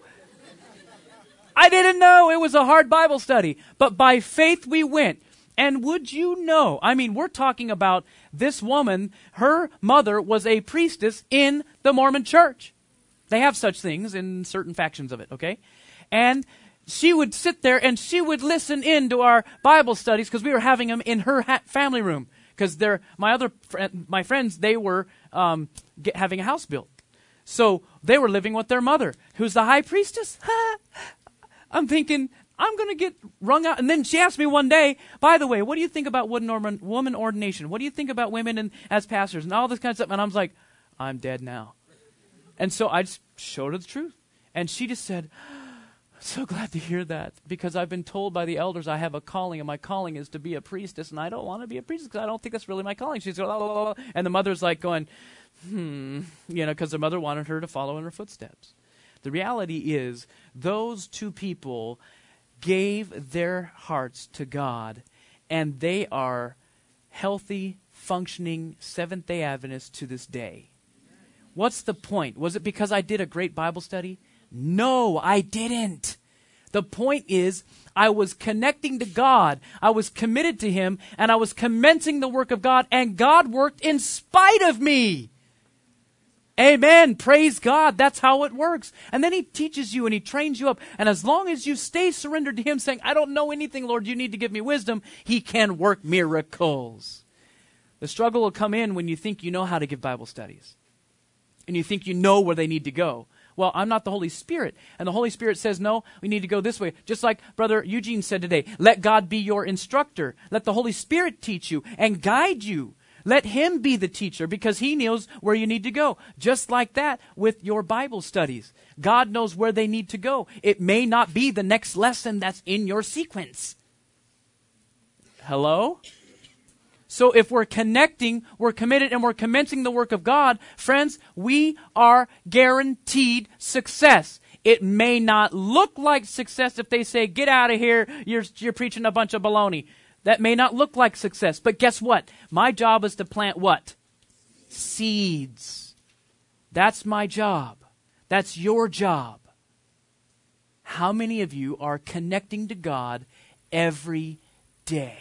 I didn't know it was a hard Bible study. But by faith we went. And would you know, we're talking about this woman, her mother was a priestess in the Mormon church. They have such things in certain factions of it, okay? And she would sit there and she would listen in to our Bible studies because we were having them in her family room. Because my friends, they were having a house built. So they were living with their mother, who's the high priestess. I'm thinking, I'm going to get wrung out. And then she asked me one day, by the way, what do you think about woman ordination? What do you think about women as pastors and all this kind of stuff? And I was like, I'm dead now. And so I just showed her the truth. And she just said, I'm so glad to hear that, because I've been told by the elders I have a calling, and my calling is to be a priestess, and I don't want to be a priestess because I don't think that's really my calling. She's going, la. And the mother's like going, because the mother wanted her to follow in her footsteps. The reality is those 2 people gave their hearts to God, and they are healthy, functioning Seventh-day Adventists to this day. What's the point? Was it because I did a great Bible study? No, I didn't. The point is, I was connecting to God. I was committed to Him, and I was commencing the work of God, and God worked in spite of me. Amen. Praise God. That's how it works. And then He teaches you and He trains you up. And as long as you stay surrendered to Him, saying, I don't know anything, Lord, you need to give me wisdom, He can work miracles. The struggle will come in when you think you know how to give Bible studies. And you think you know where they need to go. Well, I'm not the Holy Spirit. And the Holy Spirit says, no, we need to go this way. Just like Brother Eugene said today, let God be your instructor. Let the Holy Spirit teach you and guide you. Let Him be the teacher because He knows where you need to go. Just like that with your Bible studies. God knows where they need to go. It may not be the next lesson that's in your sequence. Hello? So if we're connecting, we're committed, and we're commencing the work of God, friends, we are guaranteed success. It may not look like success if they say, get out of here, you're preaching a bunch of baloney. That may not look like success. But guess what? My job is to plant what? Seeds. That's my job. That's your job. How many of you are connecting to God every day?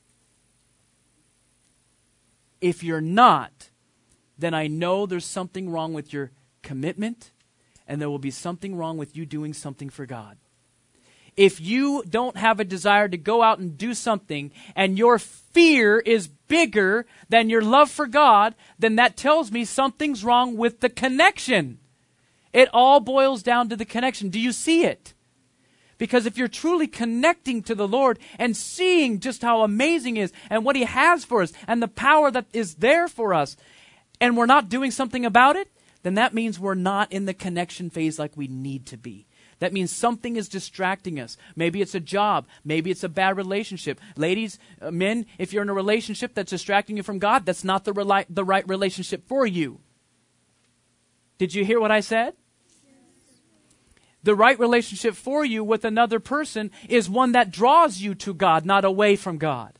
If you're not, then I know there's something wrong with your commitment, and there will be something wrong with you doing something for God. If you don't have a desire to go out and do something, and your fear is bigger than your love for God, then that tells me something's wrong with the connection. It all boils down to the connection. Do you see it? Because if you're truly connecting to the Lord and seeing just how amazing He is and what He has for us and the power that is there for us, and we're not doing something about it, then that means we're not in the connection phase like we need to be. That means something is distracting us. Maybe it's a job. Maybe it's a bad relationship. Ladies, men, if you're in a relationship that's distracting you from God, that's not the right relationship for you. Did you hear what I said? The right relationship for you with another person is one that draws you to God, not away from God.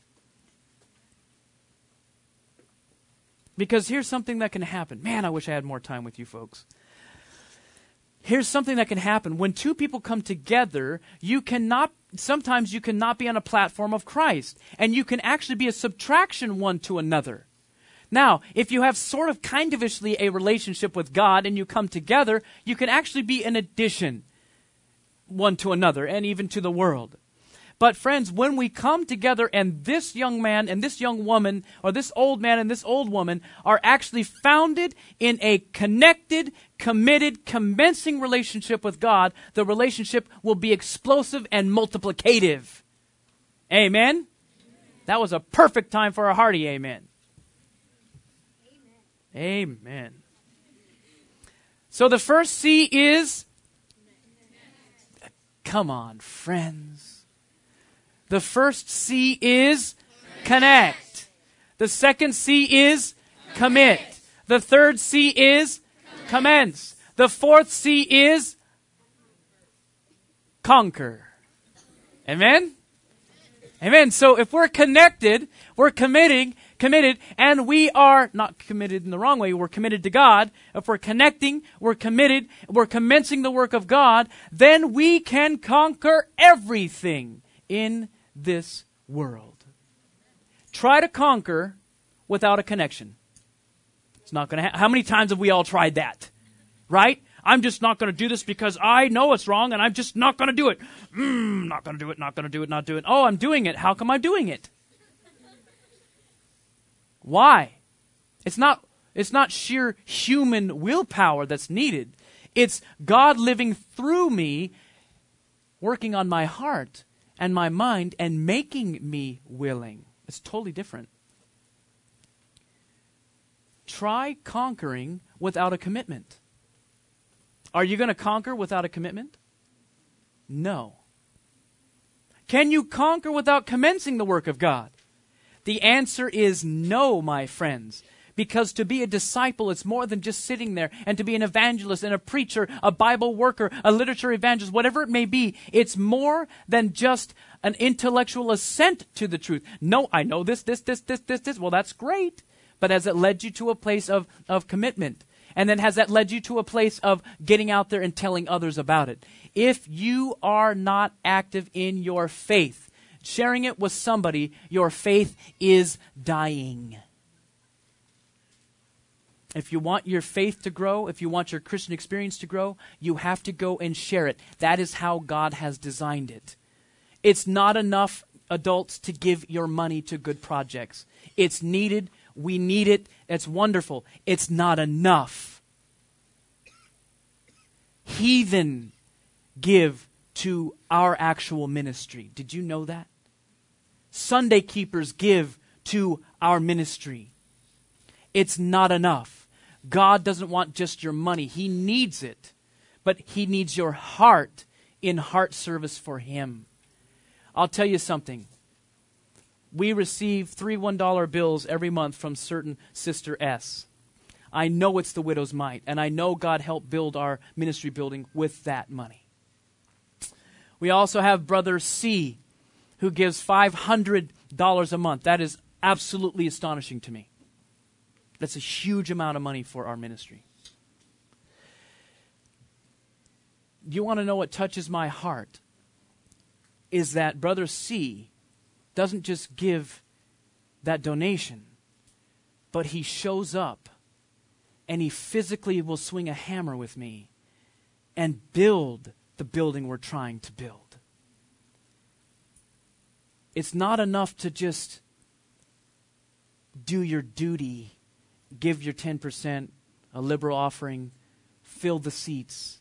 Because here's something that can happen. Man, I wish I had more time with you folks. Here's something that can happen. When two people come together, sometimes you cannot be on a platform of Christ. And you can actually be a subtraction one to another. Now, if you have sort of kind-of-ishly a relationship with God and you come together, you can actually be an addition one to another and even to the world. But friends, when we come together and this young man and this young woman, or this old man and this old woman are actually founded in a connected, committed, commencing relationship with God, the relationship will be explosive and multiplicative. Amen? That was a perfect time for a hearty amen. Amen. So the first C is, come on, friends. The first C is connect. The second C is commit. The third C is commence. The fourth C is conquer. Amen? Amen. So if we're connected, we're committed, and we are not committed in the wrong way, we're committed to God. If we're connecting, we're committed, we're commencing the work of God, then we can conquer everything in this world. Try to conquer without a connection. It's not going to How many times have we all tried that? Right? I'm just not going to do this because I know it's wrong and I'm just not going to do it. Not going to do it, not going to do it, not do it. Oh, I'm doing it. How come I'm doing it? Why? It's not sheer human willpower that's needed. It's God living through me, working on my heart and my mind and making me willing. It's totally different. Try conquering without a commitment. Are you going to conquer without a commitment? No. Can you conquer without commencing the work of God? The answer is no, my friends. Because to be a disciple, it's more than just sitting there. And to be an evangelist and a preacher, a Bible worker, a literature evangelist, whatever it may be, it's more than just an intellectual assent to the truth. No, I know this. Well, that's great. But has it led you to a place of commitment? And then has that led you to a place of getting out there and telling others about it? If you are not active in your faith, sharing it with somebody, your faith is dying. If you want your faith to grow, if you want your Christian experience to grow, you have to go and share it. That is how God has designed it. It's not enough, adults, to give your money to good projects. It's needed. We need it. It's wonderful. It's not enough. heathen give to our actual ministry. Did you know that? Sunday keepers give to our ministry. It's not enough. God doesn't want just your money. He needs it. But He needs your heart in heart service for Him. I'll tell you something. We receive 3 $1 bills every month from certain Sister S. I know it's the widow's mite, and I know God helped build our ministry building with that money. We also have Brother C, who gives $500 a month. That is absolutely astonishing to me. That's a huge amount of money for our ministry. You want to know what touches my heart? Is that Brother C doesn't just give that donation, but he shows up and he physically will swing a hammer with me and build the building we're trying to build. It's not enough to just do your duty, give your 10%, a liberal offering, fill the seats,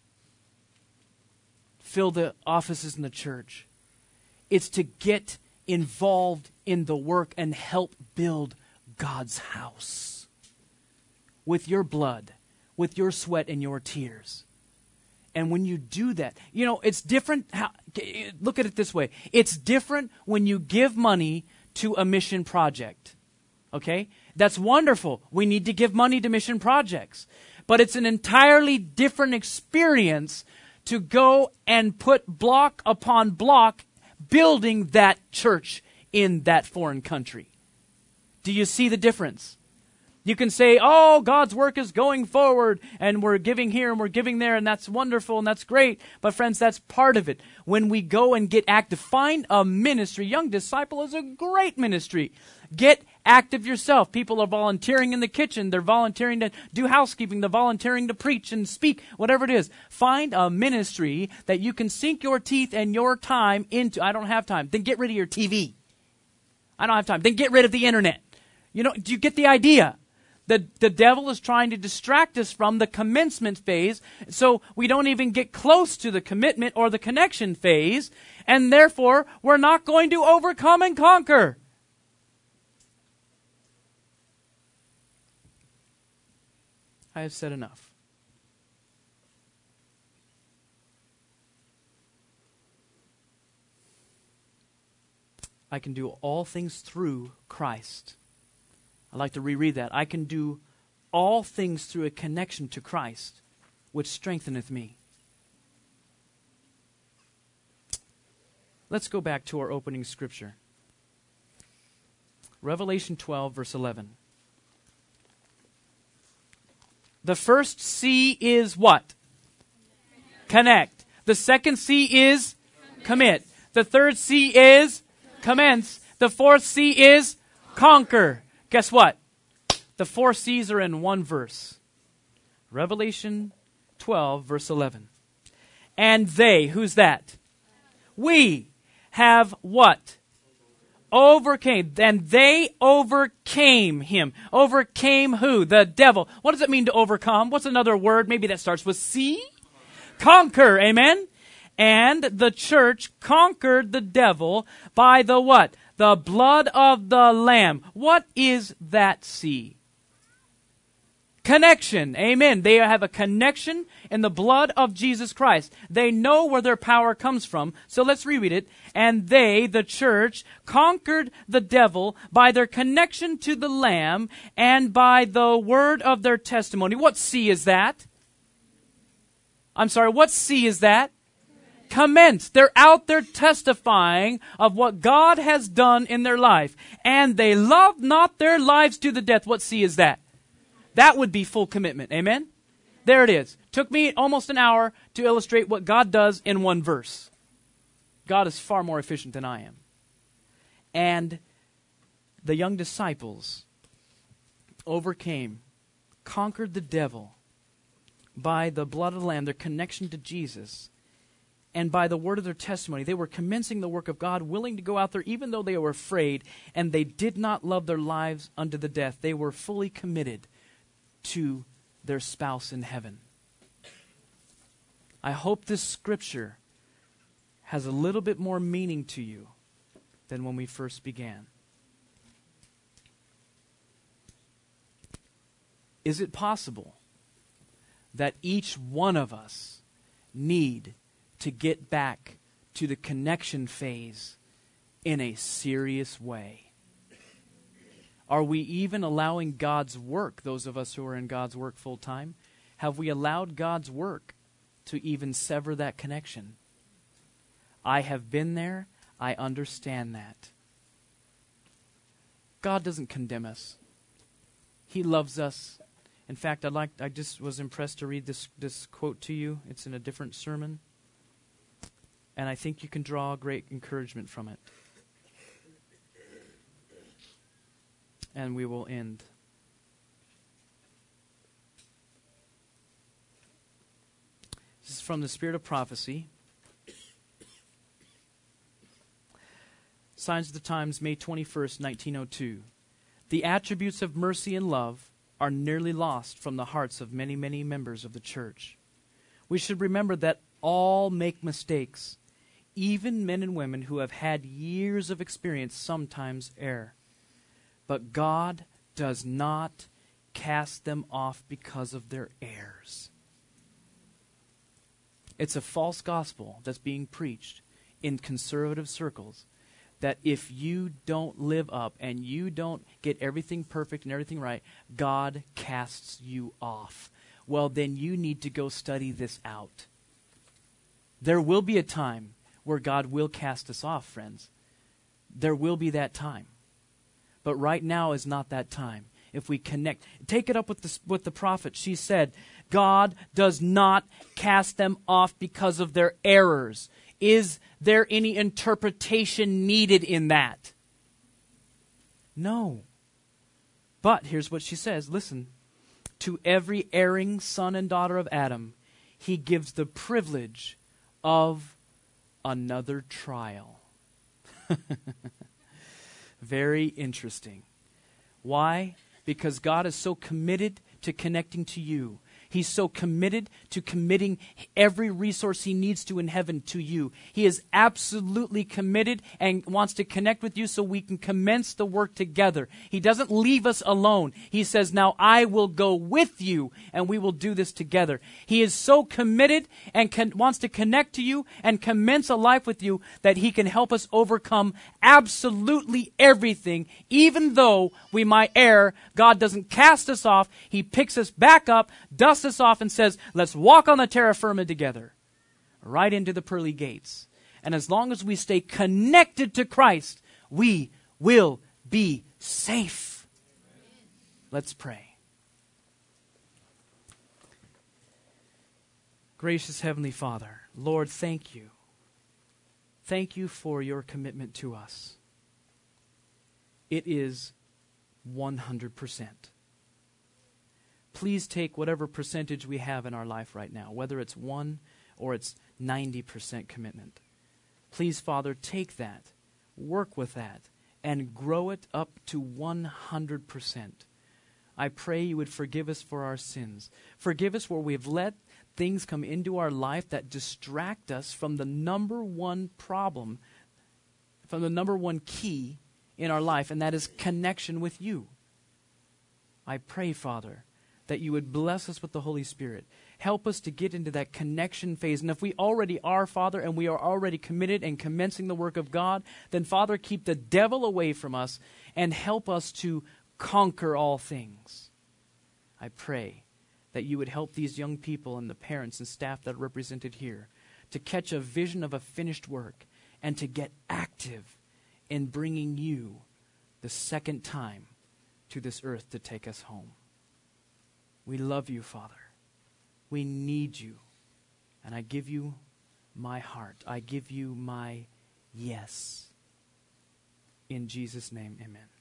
fill the offices in the church. It's to get involved in the work and help build God's house with your blood, with your sweat and your tears. And when you do that, you know, it's different. Look at it this way. It's different when you give money to a mission project. Okay? That's wonderful. We need to give money to mission projects. But it's an entirely different experience to go and put block upon block building that church in that foreign country. Do you see the difference? You can say, oh, God's work is going forward, and we're giving here and we're giving there, and that's wonderful and that's great. But friends, that's part of it. When we go and get active, find a ministry. Young Disciple is a great ministry. Get active yourself. People are volunteering in the kitchen. They're volunteering to do housekeeping. They're volunteering to preach and speak, whatever it is. Find a ministry that you can sink your teeth and your time into. I don't have time. Then get rid of your TV. I don't have time. Then get rid of the internet. You know, do you get the idea? The devil is trying to distract us from the commencement phase, so we don't even get close to the commitment or the connection phase, and therefore we're not going to overcome and conquer. I have said enough. I can do all things through Christ. I'd like to reread that. I can do all things through a connection to Christ, which strengtheneth me. Let's go back to our opening scripture. Revelation 12, verse 11. The first C is what? Connect. The second C is commit. The third C is commence. The fourth C is conquer. Guess what? The 4 C's are in one verse. Revelation 12, verse 11. And they, who's that? We have what? Overcame. And they overcame him. Overcame who? The devil. What does it mean to overcome? What's another word? Maybe that starts with C? Conquer. Amen? And the church conquered the devil by the what? The blood of the Lamb. What is that C? Connection. Amen. They have a connection in the blood of Jesus Christ. They know where their power comes from. So let's reread it. And they, the church, conquered the devil by their connection to the Lamb and by the word of their testimony. What C is that? I'm sorry, what C is that? Commence. They're out there testifying of what God has done in their life. And they loved not their lives to the death. What C is that? That would be full commitment. Amen? There it is. Took me almost an hour to illustrate what God does in one verse. God is far more efficient than I am. And the young disciples overcame, conquered the devil by the blood of the Lamb, their connection to Jesus, and by the word of their testimony. They were commencing the work of God, willing to go out there even though they were afraid, and they did not love their lives unto the death. They were fully committed to their spouse in heaven. I hope this scripture has a little bit more meaning to you than when we first began. Is it possible that each one of us need to get back to the connection phase in a serious way? Are we even allowing God's work, those of us who are in God's work full time, have we allowed God's work to even sever that connection? I have been there. I understand that. God doesn't condemn us. He loves us. In fact, I just was impressed to read this quote to you. It's in a different sermon. And I think you can draw great encouragement from it. And we will end. This is from the Spirit of Prophecy. Signs of the Times, May 21st, 1902. The attributes of mercy and love are nearly lost from the hearts of many, many members of the church. We should remember that all make mistakes. Even men and women who have had years of experience sometimes err. But God does not cast them off because of their errors. It's a false gospel that's being preached in conservative circles, that if you don't live up and you don't get everything perfect and everything right, God casts you off. Well, then you need to go study this out. There will be a time where God will cast us off, friends. There will be that time. But right now is not that time. If we connect, take it up with the prophet. She said, God does not cast them off because of their errors. Is there any interpretation needed in that? No. But here's what she says. Listen. To every erring son and daughter of Adam, he gives the privilege of another trial. Very interesting. Why? Because God is so committed to connecting to you. He's so committed to committing every resource he needs to in heaven to you. He is absolutely committed and wants to connect with you so we can commence the work together. He doesn't leave us alone. He says, now I will go with you and we will do this together. He is so committed and wants to connect to you and commence a life with you that he can help us overcome absolutely everything. Even though we might err, God doesn't cast us off. He picks us back up, dusts us off, and says, let's walk on the terra firma together, right into the pearly gates. And as long as we stay connected to Christ, we will be safe. Let's pray. Gracious Heavenly Father, Lord, thank you. Thank you for your commitment to us. It is 100%. Please take whatever percentage we have in our life right now, whether it's 1 or it's 90% commitment. Please, Father, take that, work with that, and grow it up to 100%. I pray you would forgive us for our sins. Forgive us where we've let things come into our life that distract us from the number one problem, from the number one key in our life, and that is connection with you. I pray, Father, that you would bless us with the Holy Spirit. Help us to get into that connection phase. And if we already are, Father, and we are already committed and commencing the work of God, then, Father, keep the devil away from us and help us to conquer all things. I pray that you would help these young people and the parents and staff that are represented here to catch a vision of a finished work and to get active in bringing you the second time to this earth to take us home. We love you, Father. We need you. And I give you my heart. I give you my yes. In Jesus' name, amen.